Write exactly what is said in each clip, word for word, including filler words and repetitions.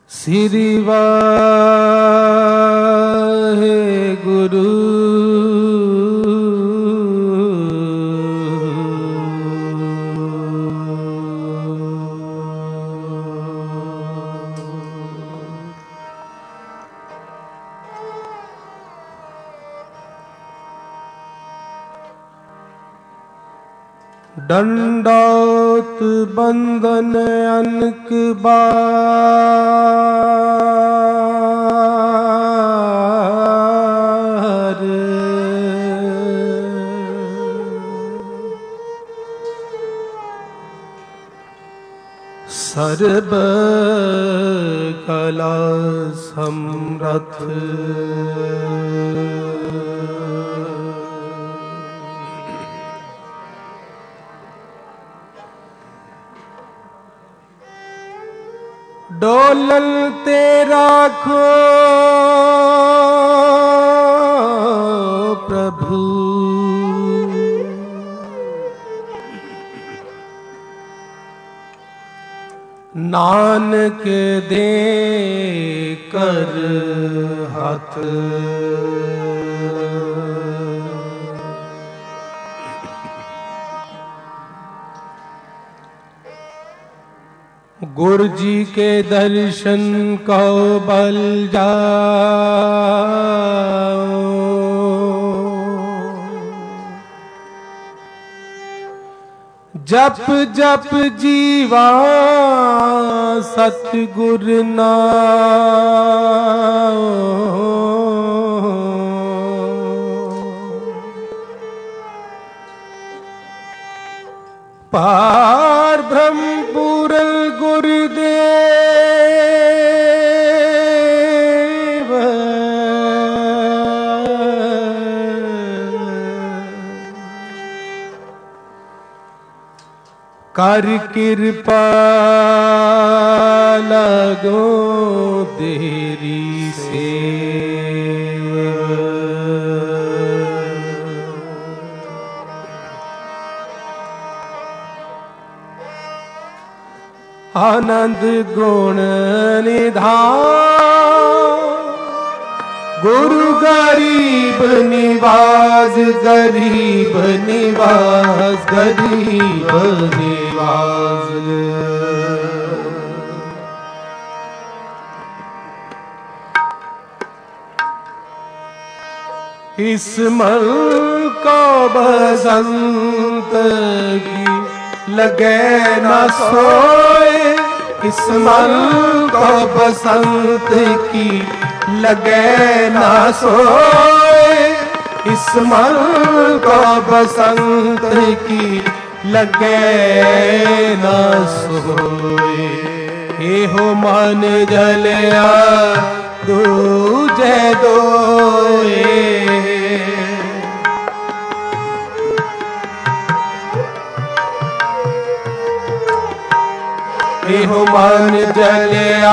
श्री वाहेगुरु दंडौत बंदन अनक बार सर्ब कला समरथ डोलल तेरा खो प्रभु नानक दे कर हाथ गुरु जी के दर्शन को बल जाओ जप जप जीवा सतगुर नाम पार ब्रह्म पूरन गुरुदेव कर कृपा लगो तेरी सेवा आनंद गुण निधान गुरु गरीब निवास गरीब निवास गरीब निवास इस मन को बसंत की लगे न सोए इस मन को बसंत की लगे न सोए इस मन को बसंत की लगे न सोए हे हो मन जलिया दूजे दोए हो मन जलिया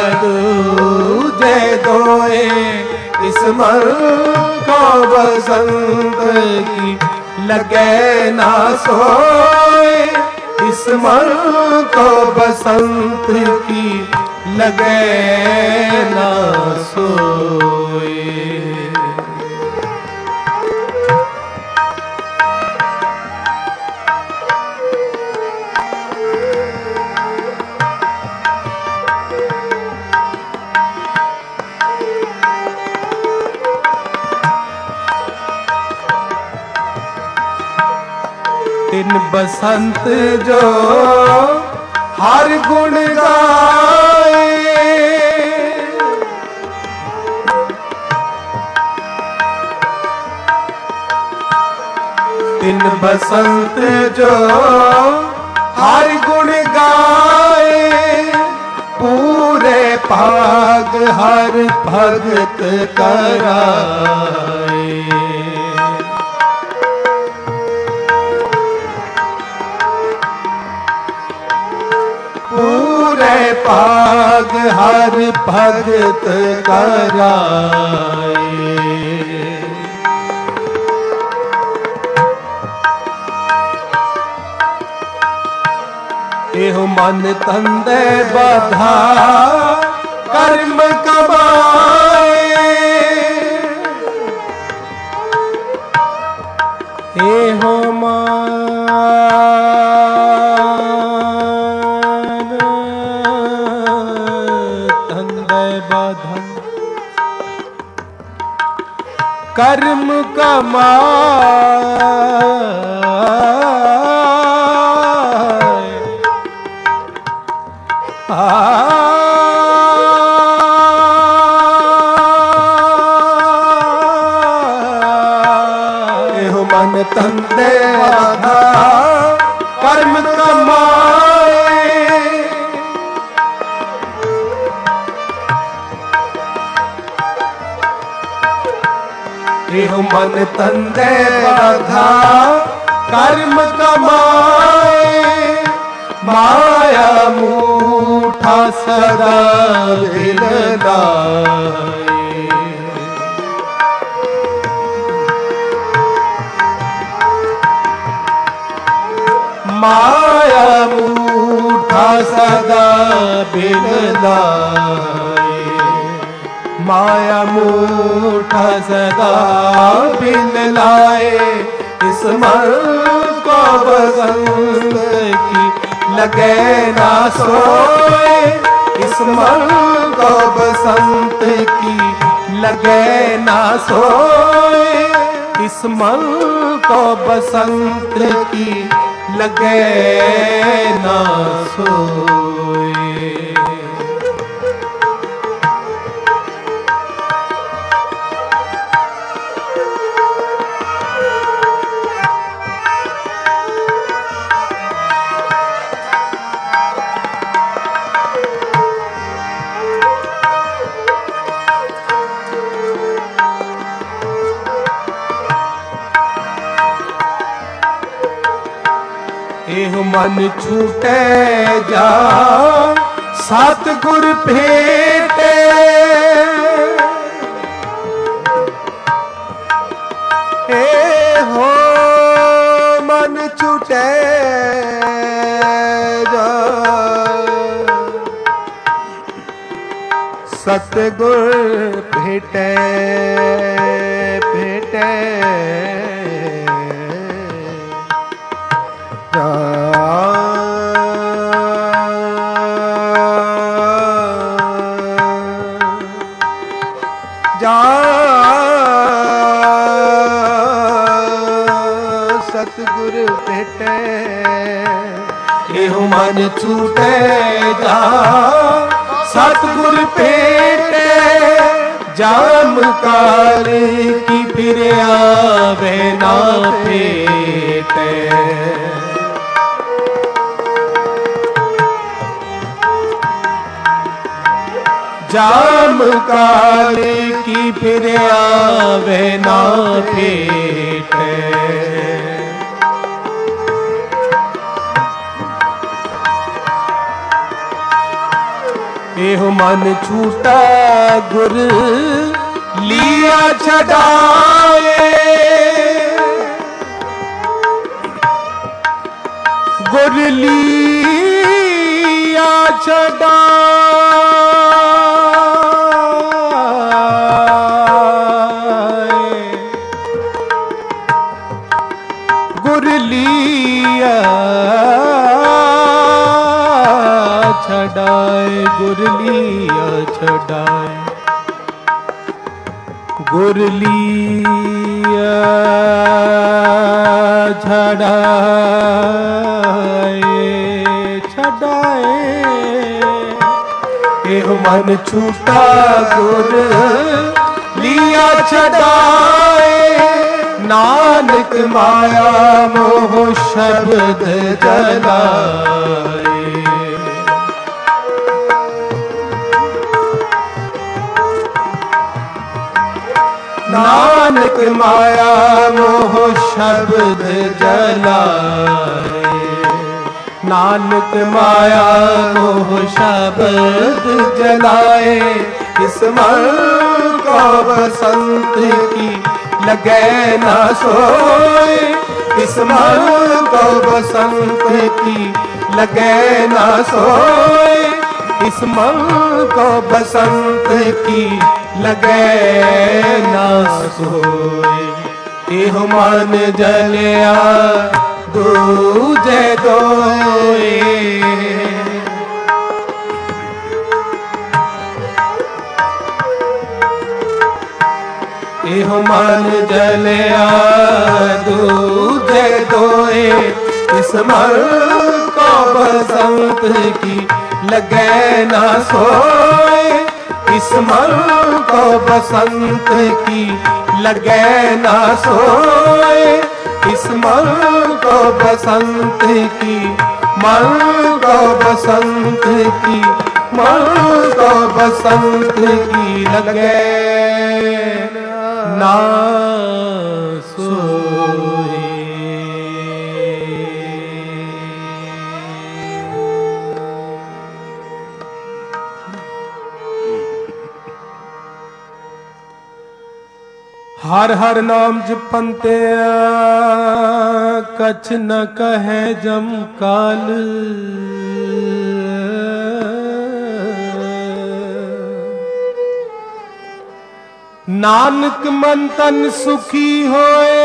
दूजे दोए इस मन को बसंत की लगे ना सोए इस मन को बसंत की लगे ना सोए दिन बसंत जो हर गुण गाए दिन बसंत जो हर गुण गाए पूरे पाग हर भगत कराए पाग हर भगत कराए एहो मन तंदे बाधा बाधा कर्म कमाए एहो मन तंदे बाधा कर्म कमाए एहो मन तंदे बाधा कर्म कमाए माया मूठा सदा दिल लाए माया मूठा सदा बिन लाए माया मूठा सदा बिन लाए इस मन को बसंत की लगे ना सोए इस मन को बसंत की लगे ना सोए इस मन को बसंत की लगे ना सोए एह मन छूटे जा सतगुर भेटे एहो मन छूटे जा सतगुर भेटे भेटे जा सतगुर भेटे एहो मन छूटे जा सतगुर भेटे जाम काल की फिर आवे ना भेटे जाम काल की फिर आवे ना भेटे एहो मन छूटा गुर लिया छड़ाए गुर लिया छड़ाए गुर लिया छड़ाए गुर लिया छड़ाए गुर लिया छड़ाए छड़ाए एह मन छूटा गुर लिया छड़ाए नानक माया मोह शब्द जलाए नानक माया मोह शब्द जलाए नानक माया मोह शब्द जलाए इस मन को बसंत की लगे ना सोए इस मन को बसंत की लगे ना सोए इस मन को बसंत की लगे ना सोए एहो मन जलिया दूजे दोए एहो मन जलिया दूजे दोए, इस मन को बसंत की लगे ना सोए, इस मन को बसंत की लगे ना सोए, इस मन को बसंत की, मन को बसंत की, मन को बसंत की लगे ना सोए। हर हर नाम जपंते कछ न कहे जम काल, नानक मन तन सुखी होए,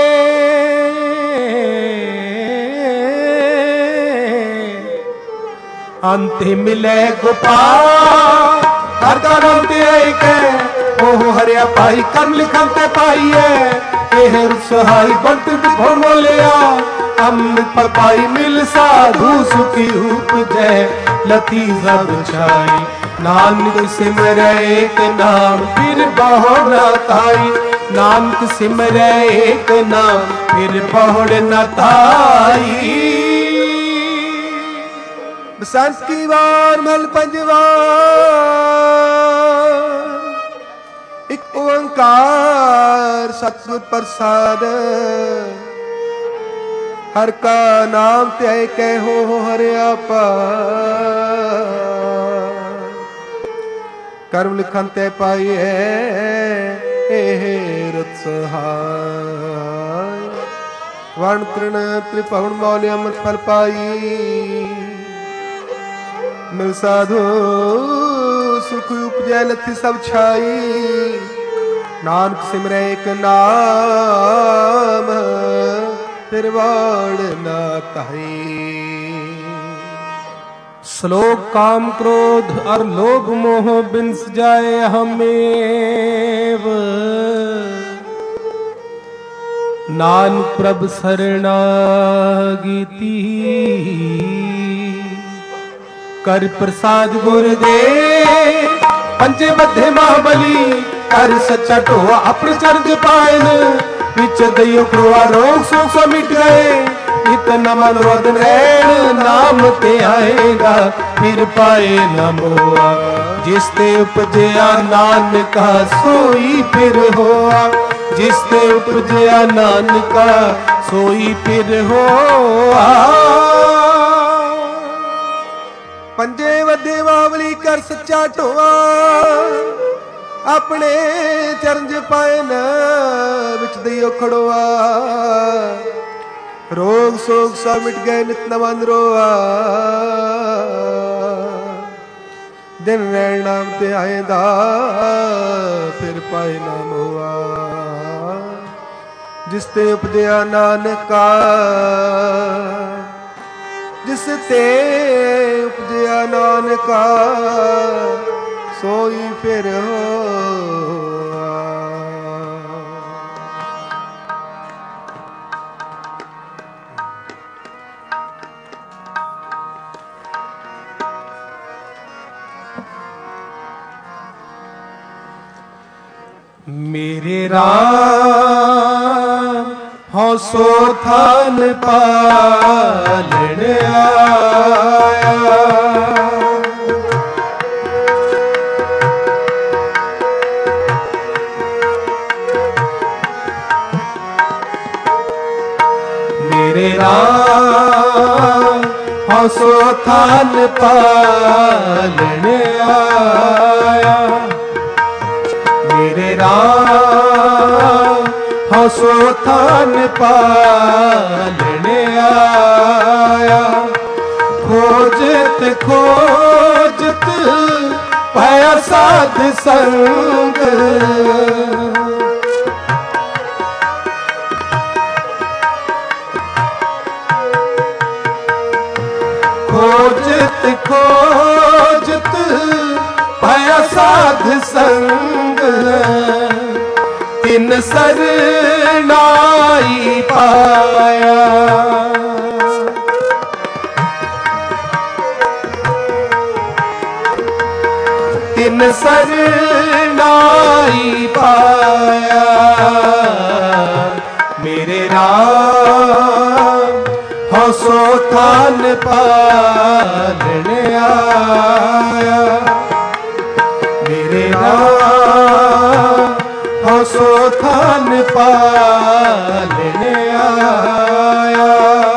अंते मिले गोपाल। हर का नाम ते के ओह हरिया पाई, कर्म लिखन ते पाईए, एह सहाय बंट बिभो मोलिया, अमृत पाई मिल साधु सुखी उपजै, लती सब छाई। नानक सिमरै एक नाम फिर बहुड़ न ताई, नानक सिमरै एक नाम फिर बहुड़ न ताई। बसंत की वार मल पंजवा, एक ओंकार सतगुर प्रसाद, हर का नाम त्याय कहो हरिया पार। कर्म लिखन ते पाइए रत सहाय, वर्ण तृण त्रिभुवन मौल्य अमृत फल पाई, मिल साधु सुख उपजै लथी सब छाई। नानक सिमरै एक नाम फिर वाड़ न ताई। श्लोक काम क्रोध और लोभ मोह बिंस जाए हमेव, नानक प्रभ शरणागति, कर प्रसाद गुरदे पंजे बद्धे महाबली, कर सच्चा ढोआ अपने चरण पायन, विच दइयो क्रोआ रोग शोक सो मिट गए, इतना मनोरथ नैण नाम ते आएगा फिर पाए न मोआ। जिस ते उपजया नानका सोई फिर होआ, जिस ते उपजया नानका सोई फिर होआ। पंजे वधे बावली कर सच्चा ढोआ, अपने चरण पाए न विच दइयो खड़ोआ, रोग शोक सब मिट गए नित नवन रोआ। दिन रैण नाम ते आएदा फिर पाए नाम हुआ, जिस ते उपजया नानका, जिस ते उपजया नानका सोई फिर हो। मेरे राम हौसो थान पालन आया, मेरे राम हौसो थान पालन आया, मेरे राम हौसो थान पालन आया। खोजत खोजत पाया साध संग, खोजत खोजत पाया साध संग, तिन सरनाई पाया। तिन सरनाई पाया मेरे राम हौसो थान पालने आया। मेरे राम हौसो थान पालने आया।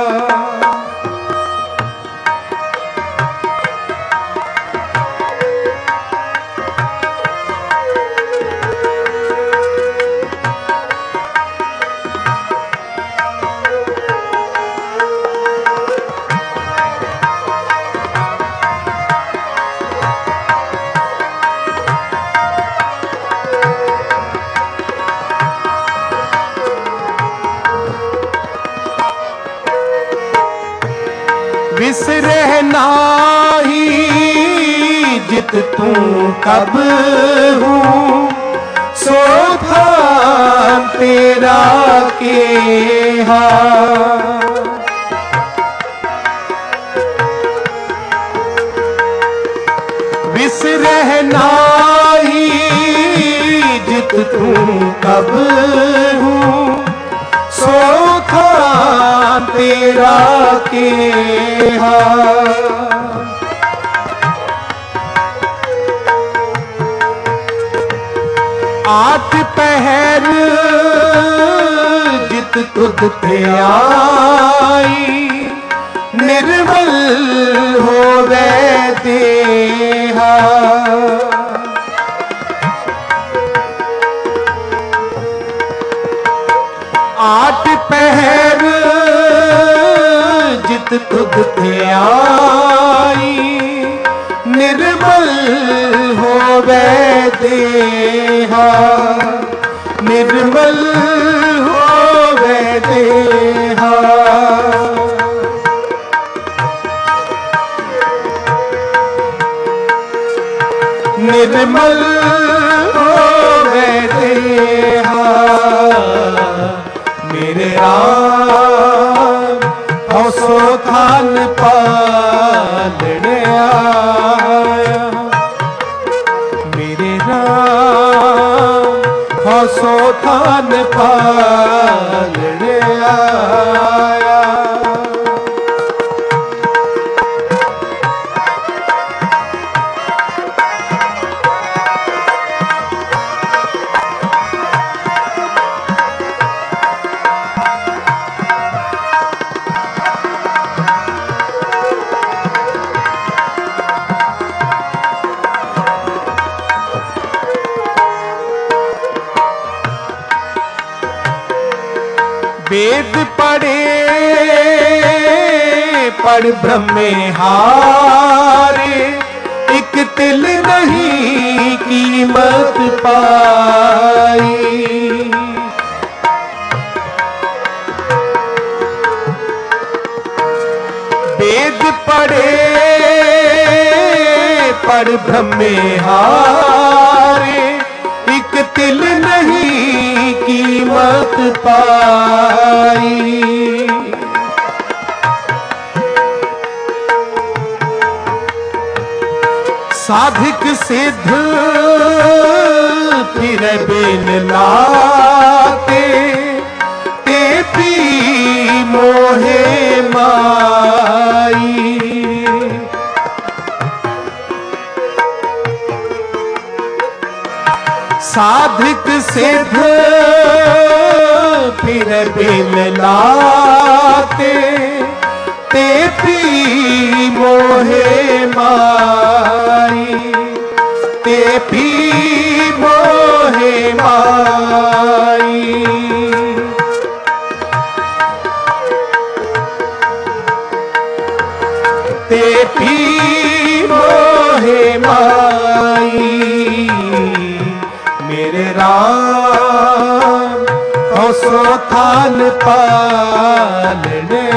बिसरे नाही जित तू कब हूँ सो थान तेरा केहा। बिसरे नाही जित तू कब हूँ सो थान तेरा केहा। आठ पहर जित तुध थे आई निर्मल होवे देहा। आठ पहर जित तुध थे आई निर्मल होवे देहा। निर्मल होवे देहा। निर्मल होवे देहा मेरे राम हौसो थान पालने आया। मेरे राम हौसो थान पालने आया। वेद पढ़े पढ़ ब्रह्मे हारे एक तिल नहीं कीमत पाई। वेद पढ़े पढ़ ब्रह्मे हारे एक तिल नहीं कीमत पाई। साधिक सिद्ध फिर बिन लाते ते पी मोहे माई। साधिक सिद्ध फिर बिन लाते ते पी मोहे माई। ते पी मोहे माई। ते पी मोहे माई मेरे राम हौसो थान पालने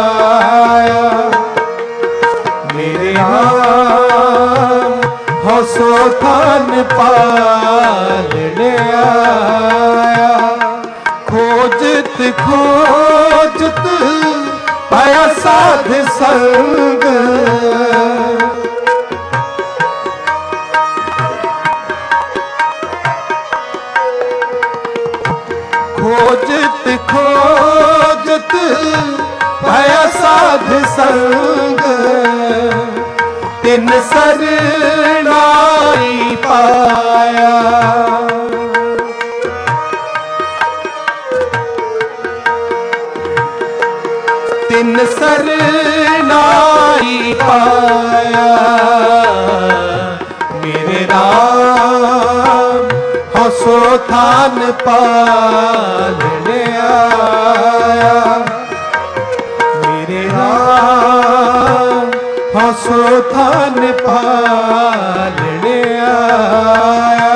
आया। मेरे राम हौसो थान पालने आया। खोजत खोजत पाया साध संग, खोजत खोजत पाया साध संग, तिन सरनाई पाया। तिन सरनाई पाया, मेरे राम हौसो थान पालने आया। मेरे राम हौसो थान पालने आया।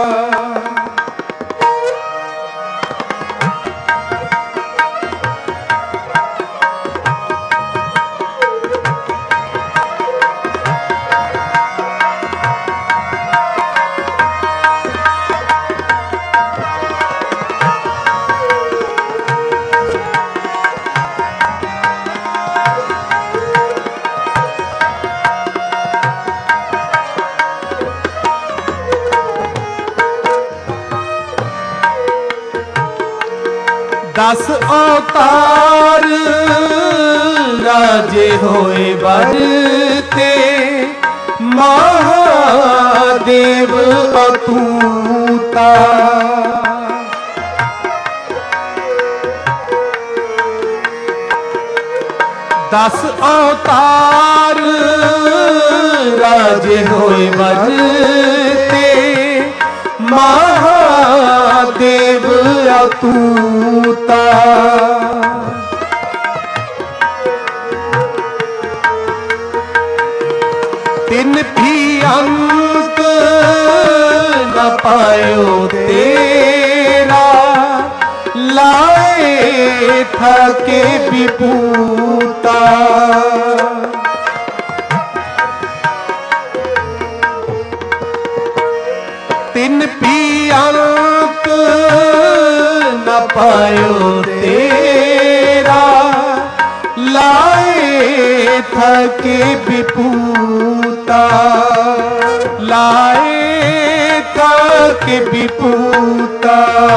दस अवतार राजे होए बरते, महादेव अतूता। दस अवतार राजे होए बरते, महादेव अतूता। तिन भी अंत न पायो तेरा, लाए थके विपूता। तिन भी अंत न पायो तेरा, लाए थके विपूता। लाए थके विपूता।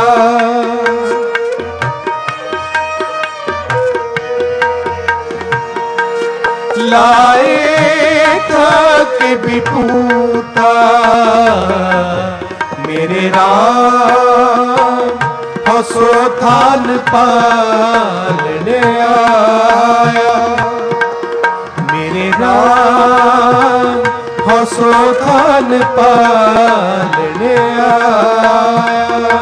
लाए थके विपूता, मेरे राम हौसो थान पालने आया। मेरे राम हौसो थान पालने आया।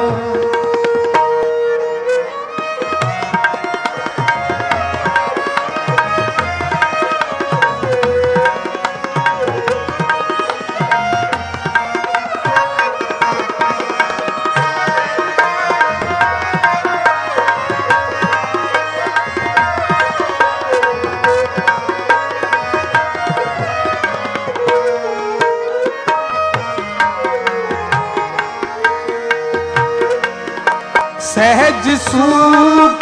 सहज सुख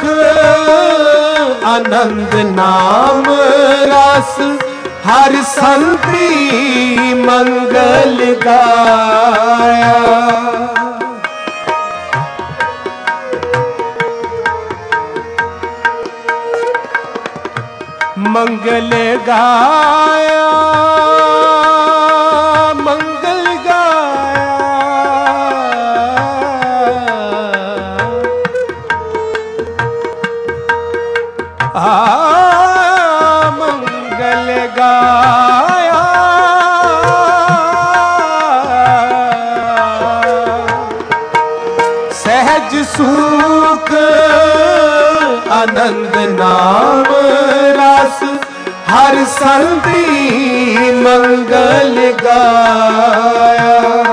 आनंद नाम रस, हर संति मंगल गाया। मंगल गाया, मंगल गाया। आ मंगल गाया, सहज सुख आनंद नाम रस, हर संति मंगल गाया।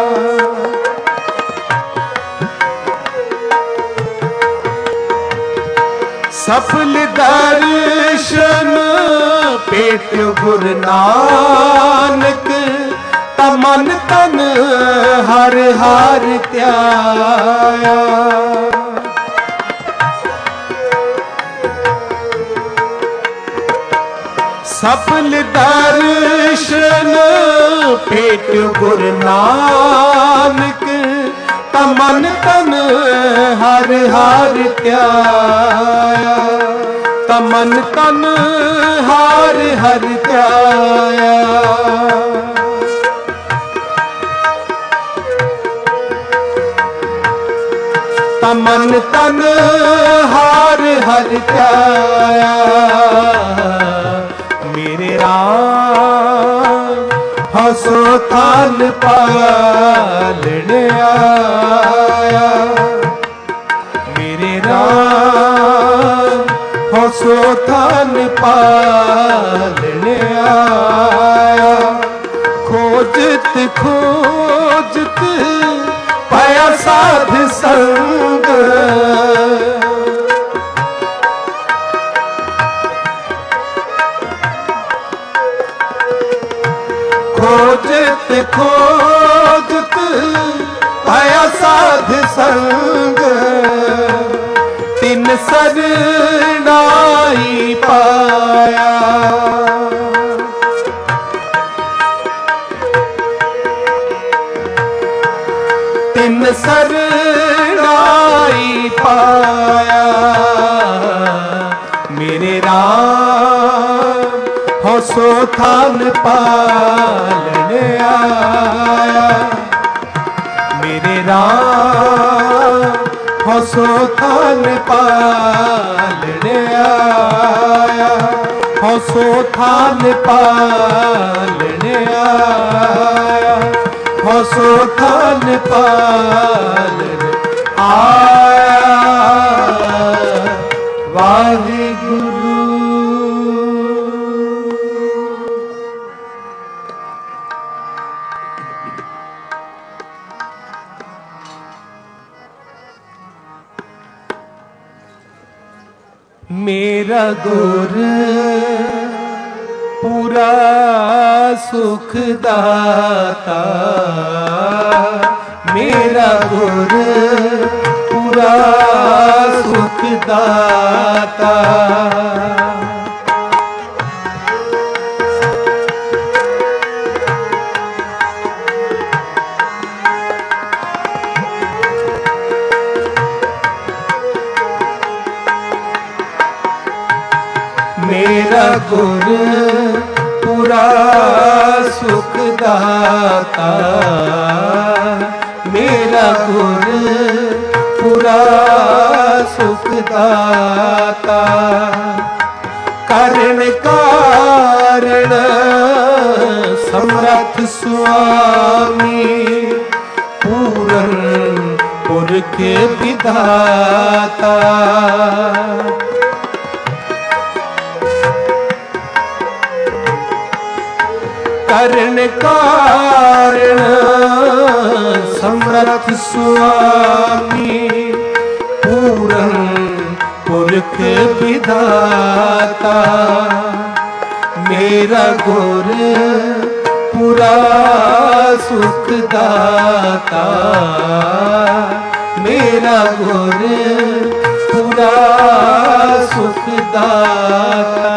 सफल दर्शन पेट गुरु नानक, तब मन तन हर हर त्याया। सफल दर्शन पेट गुरु नानक, तमन तन हर हर त्याया, तमन तन हर हर त्याया। तमन तन हर हर त्याया, मेरे राम हसो थान पालने आया। मेरे राम हसो थान पालने आया। खोजत खोजत पाया साध संग, खोजत खोजत पाया साध संग। तिन सरनाई पाया, तिन सरनाई पाया। मेरे राम हसो थान पालने आया। मेरे राम हसो थान पालने आया। हसो थान पालने आया। हसो थान पालने आया। वाहिगुरु। मेरा गुर पूरा सुख दाता, मेरा गुर पूरा सुख दाता। मेरा गुर पूरा सुख दाता, मेरा गुर पूरा सुख दाता। कारण कारण समर्थ स्वामी, पूरन पुरख विधाता। कारण कारण समर्थ स्वामी, पूरन पुरख विधाता। मेरा गुर पूरा सुख दाता, मेरा गुर पूरा सुख दाता।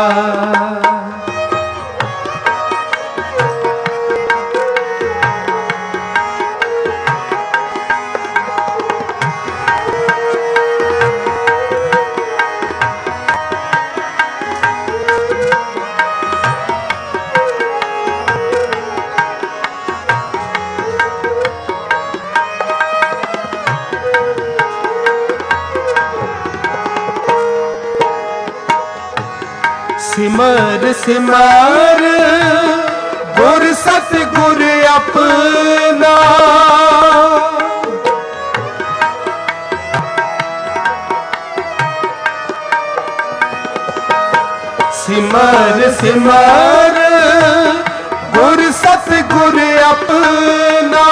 सिमर सिमर गुर सतगुर अपना, सिमर सिमर गुर सतगुर अपना।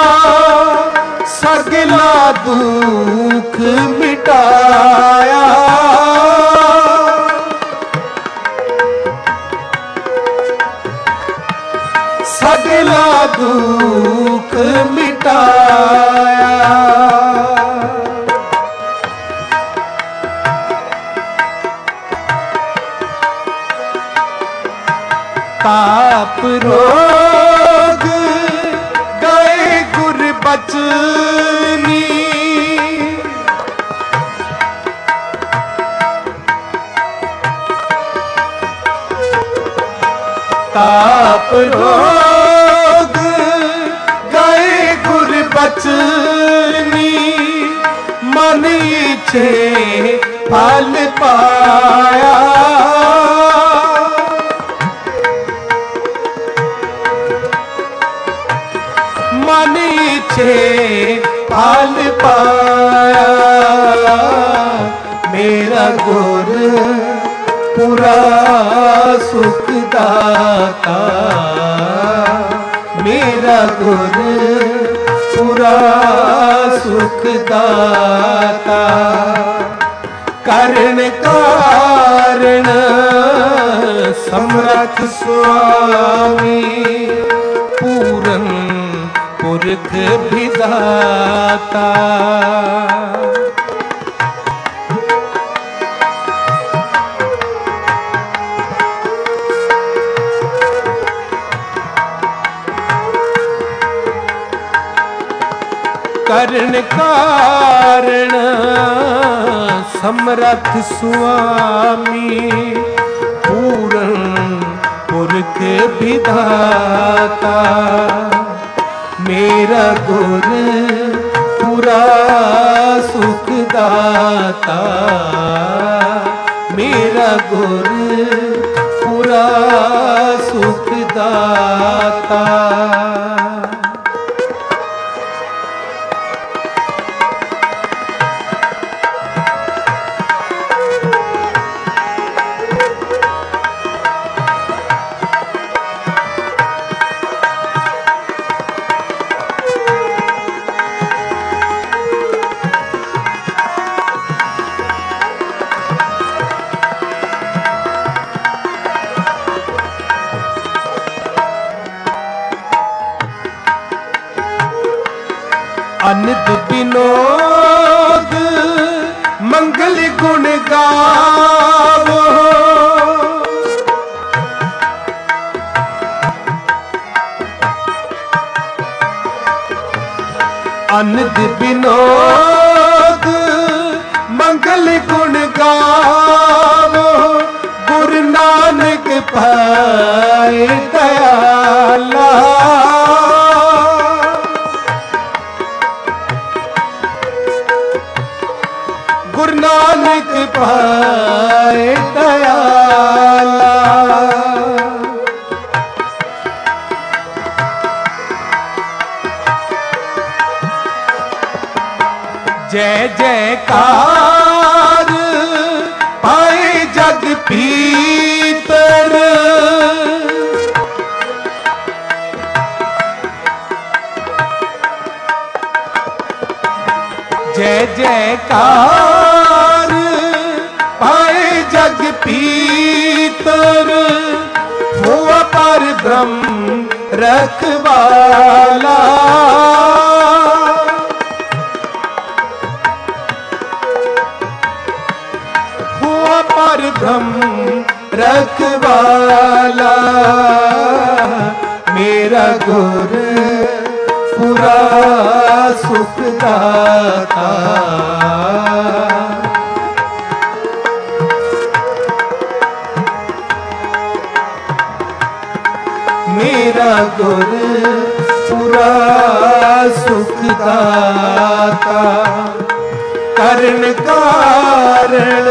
सगला दुख मिटाया, सगला दुख बचनी ताप रोग गए गुर बचनी मन इच्छे फल पाया मन इच्छे फल पाया मेरा गुर पूरा सुख दाता मेरा गुर पूरा सुख दाता करण कारण समर्थ स्वामी पूरन पुरख विधाता करण कारण समर्थ स्वामी पूरन पुरख विधाता मेरा गुर पूरा सुख दाता मेरा गुर पूरा सुख दाता अनित विनोद मंगल गुण गावो अनित विनोद मंगल गुण गावो गुरु नानक पाए दयाला गुरु नानक पाए दयाला जय जयकार पाए जग भीतर जय जयकार पाए जग भीतर हुआ पर ब्रह्म रखवाला हुआ पर ब्रह्म रखवाला मेरा गुर पूरा सुख दाता मेरा गुर पूरा सुख दाता करण कारण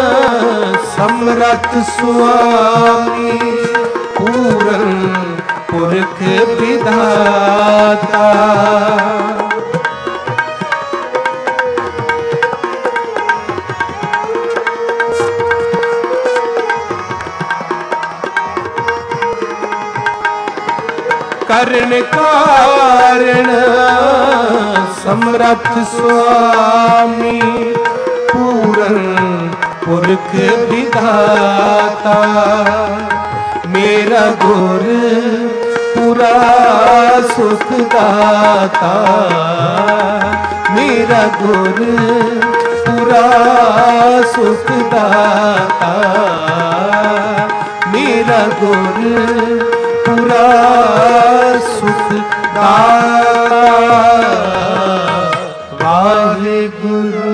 समर्थ स्वामी पूरन पुरख विधाता करण कारण समर्थ स्वामी पूरन पुरख विधाता मेरा गुर पूरा सुख दाता मेरा गुर पूरा सुख दाता मेरा गुर पूरा सुख दाता। गुरु।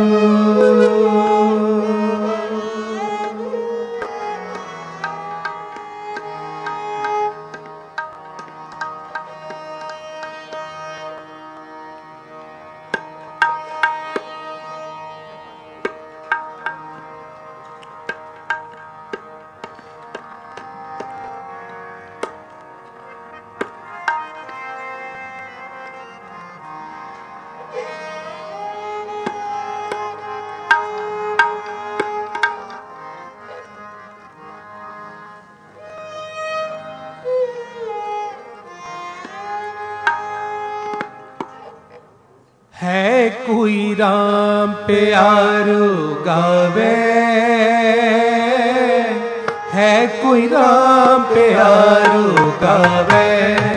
है कोई राम प्यारो गावे, है कोई राम प्यारो गावे।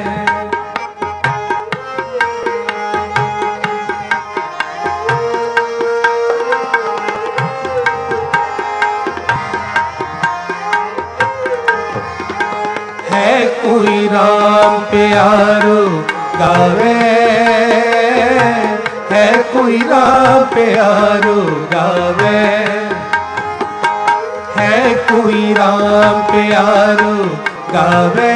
है कोई राम प्यारो गावे, है कोई राम प्यारो गावे। है कोई राम प्यारो गावे,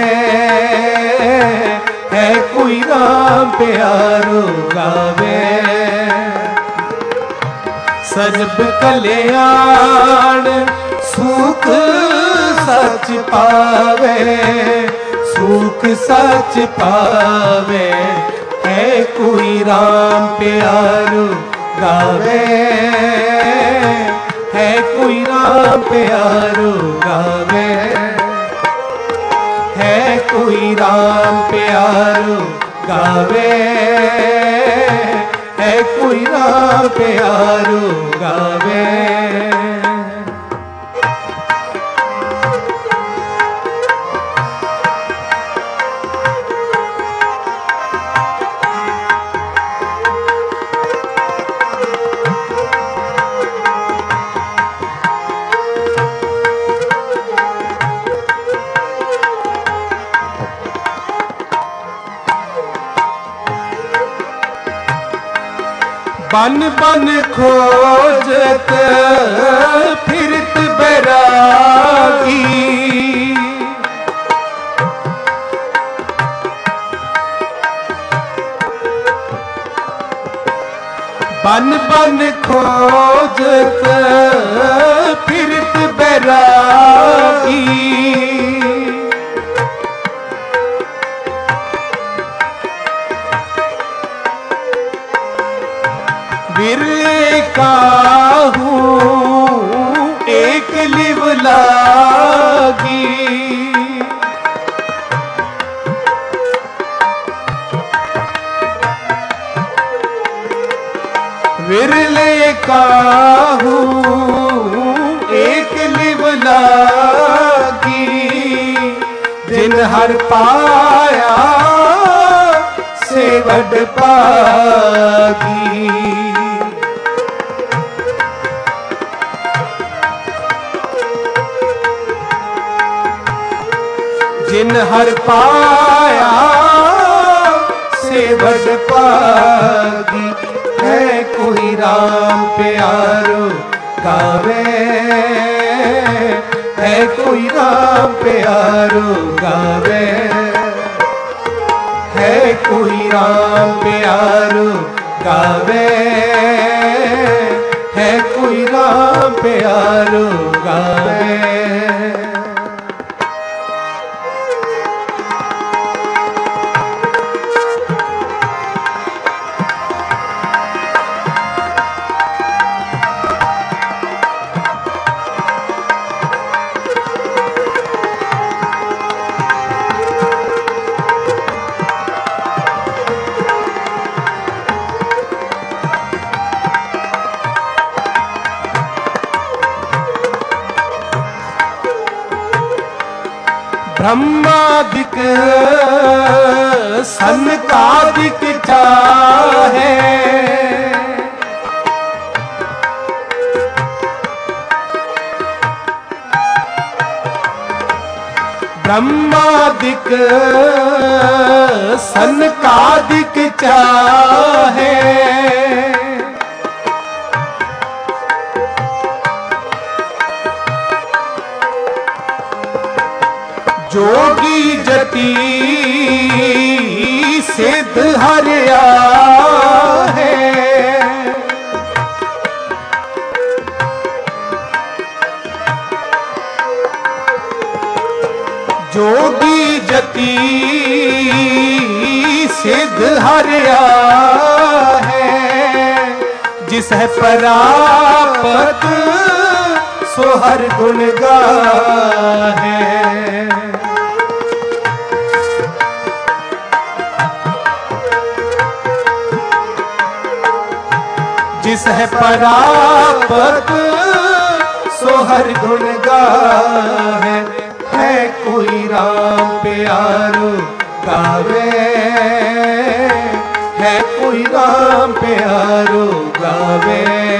है कोई राम प्यारो गावे। सजब कल्याण सुख सच पावे, सुख सच पावे। है कोई राम प्यारो गावे, है कोई राम प्यारो गावे। है कोई राम प्यारो गावे, है कोई राम प्यारो गावे। बन बन खोजत फिरत बैरागी, बन बन खोजत फिरत बैरागी। विरले काहू एक लिव लागी, विरले काहू एक लिव लागी। जिन हर पाया से वड पागी। जिन हर पाया से वड पागी। है कोई राम प्यारो गावे, है कोई राम प्यारो गावे। है कोई राम प्यारो गावे, है कोई राम प्यारो गावे। ब्रह्मादिक सनकादिक चाहे, ब्रह्मादिक सनकादिक चाहे। सिद्ध हरिया है। जोगी जति सिद्ध हरिया है, जिस है परापत सो हर गुण गाहे। जिस है परापत सो हर गुण गाहे। है कोई राम प्यारो गावे, है कोई राम प्यारो गावे।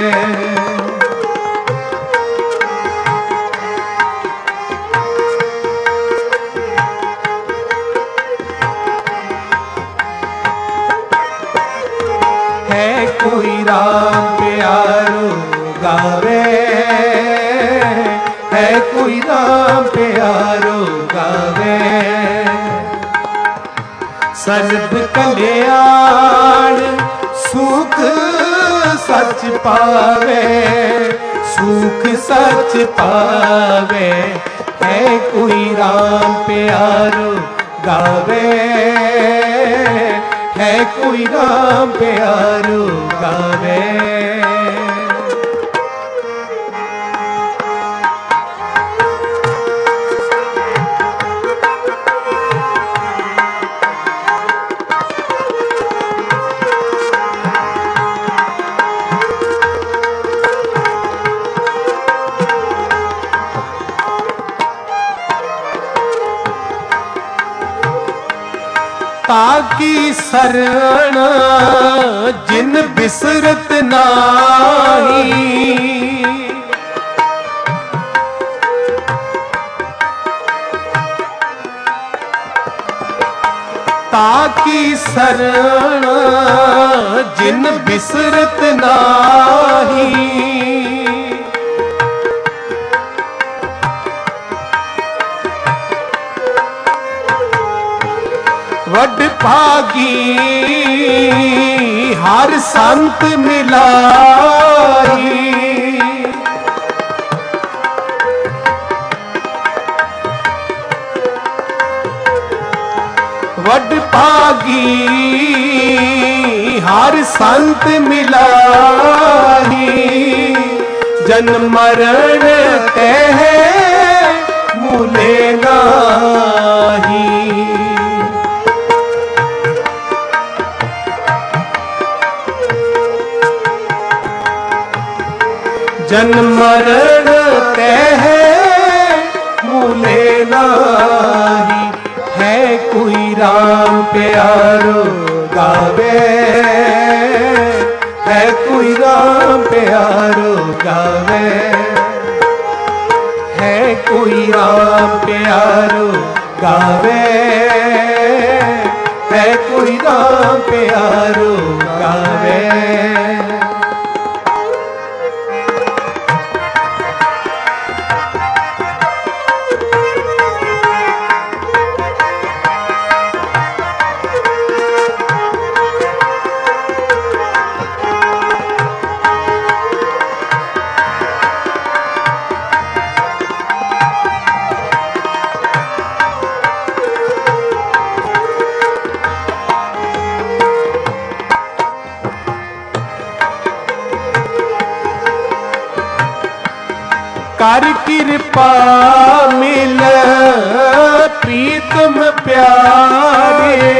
है कोई राम प्यारो गावे, है कोई राम प्यारो गावे। सर्ब कल्याण सुख सच पावे, सुख सच पावे। है कोई राम प्यारो गावे, है कोई राम प्यारो गावे। ताकि शरण जिन बिसरत नाही, ताकि शरण जिन बिसरत नाही। वड भागी हर संत मिलाई, वड भागी हर संत मिलाई। जन्म मरण कहे मूले नाही, जन्म मरण कहे मूले नाही। है कोई राम प्यारो गावे, है कोई राम प्यारो गावे। है कोई राम प्यारो गावे, है कोई राम प्यारो गावे। कर कृपा मिल प्रीतम प्यारे,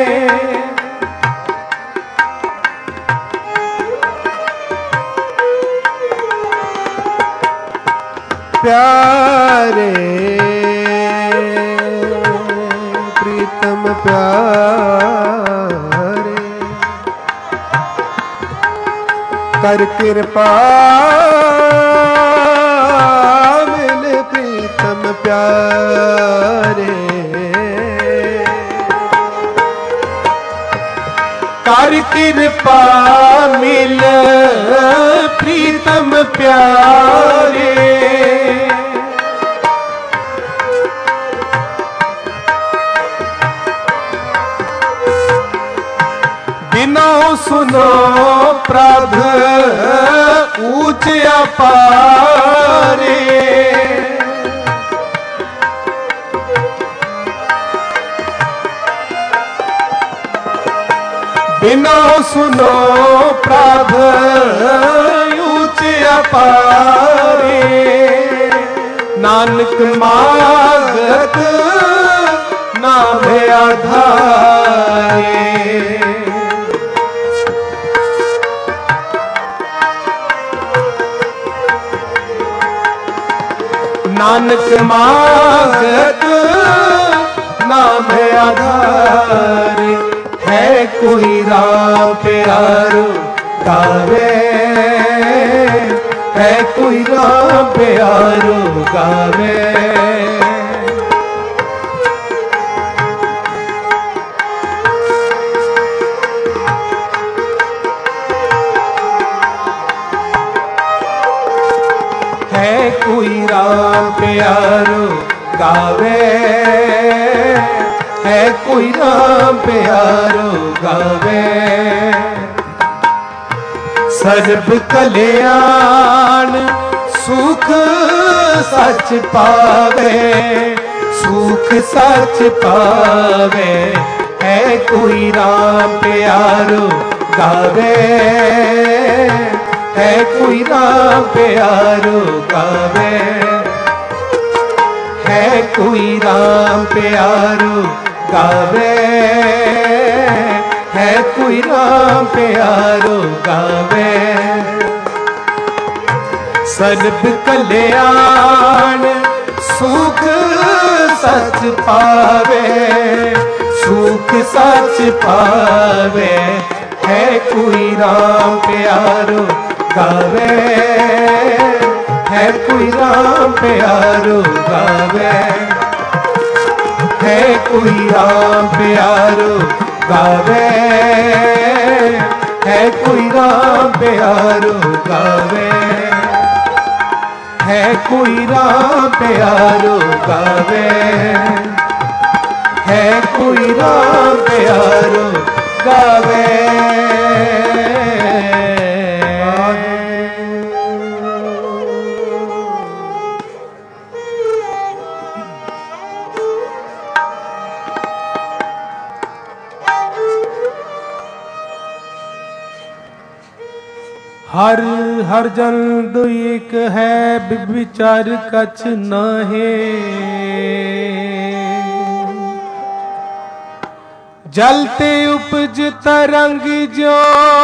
प्यारे प्रीतम प्यारे। कर कृपा प्यारे, कर कृपा मिल प्रीतम प्यारे। सुनो प्रभ ऊंच अपारे, बिनो सुनो प्रभ ऊंच अपारे, नानक मागत नाम आधारे। नानक मागत नाम आधारे, है कोई राम प्यारो गावे, है कोई राम प्यारो गावे। है कोई राम प्यारो गावे, है कोई राम प्यारो गावे। सर्ब कल्याण सुख सच पावे, सुख सच पावे, है कोई राम प्यारो गावे, है कोई राम प्यारो गावे। है कोई राम प्यारो गावे, है कोई राम प्यारो गावे। सर्ब कल्याण सुख सच पावे, सुख सच पावे, है कोई राम प्यारो गावे, है कोई राम प्यारो गावे। है कोई राम प्यारो गावे, है कोई राम प्यारो गावे, है कोई राम प्यारो गावे, है कोई राम प्यारो गावे। हर हर जन दो एक है, विचार कछ नाहे। जलते उपज तरंग जो,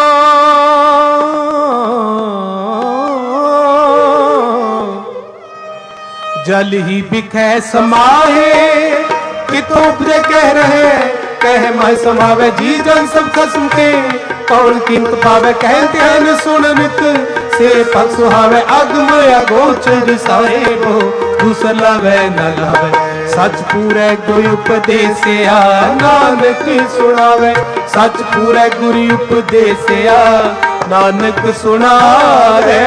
जल ही बिखै समाहे। कितो उपजे कह रहे कह मैं समावे, जी जन सब खसम के कौन कीमत पावे। कहते हैं सुन नित से पग सुहावे, अगम अगोचर साहेबो दुसलावे न लावे। सच पूरे गुरु उपदेसिया नानक सुनावे, सच पूरे गुरु उपदेसिया नानक सुनावे।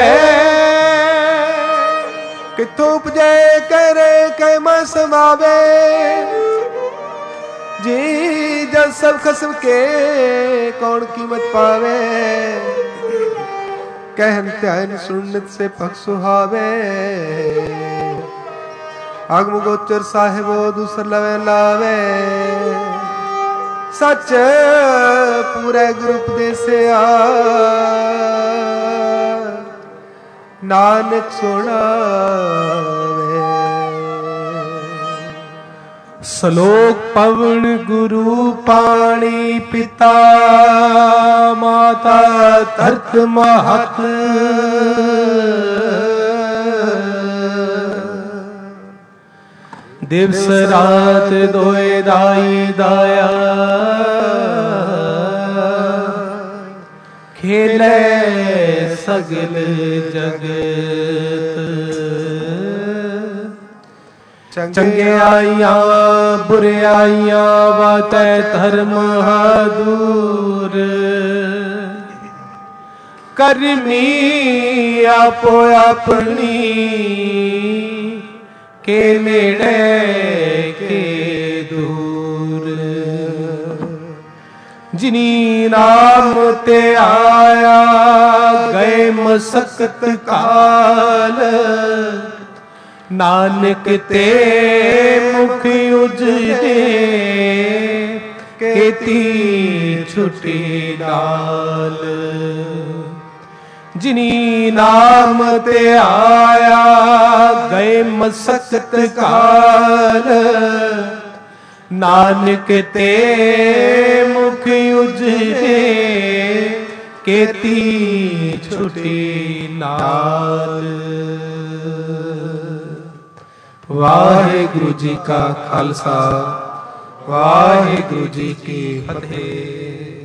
कितों उपजे करे कह मैं समावे, जी जन सब खसम के कौन कीमत पावे। कहन त्यान सुनत से पग सुहावे, आगम गोचर साहिबो दूसर लवे लावे। सच पूरे गुरु उपदेसिया नानक सुनावे। श्लोक पवन गुरु पाणी पिता माता धरत महत। दिवस रात दोए दाई दाया, खेले सगल जगत। चंगे आइया बुरे आइया बातै धर्म दूर। करनी आपो अपनी के नेड़े के दूर। जिनी नाम ते आया गए मसकत काल, नानक ते मुख उजड़े केती छुटी नाल। जिनी नाम ते आया गए मसकत काल, नानक ते मुख उजड़े केती छुटी नाल। वाहिगुरु जी का खालसा, वाहिगुरु जी की फतेह।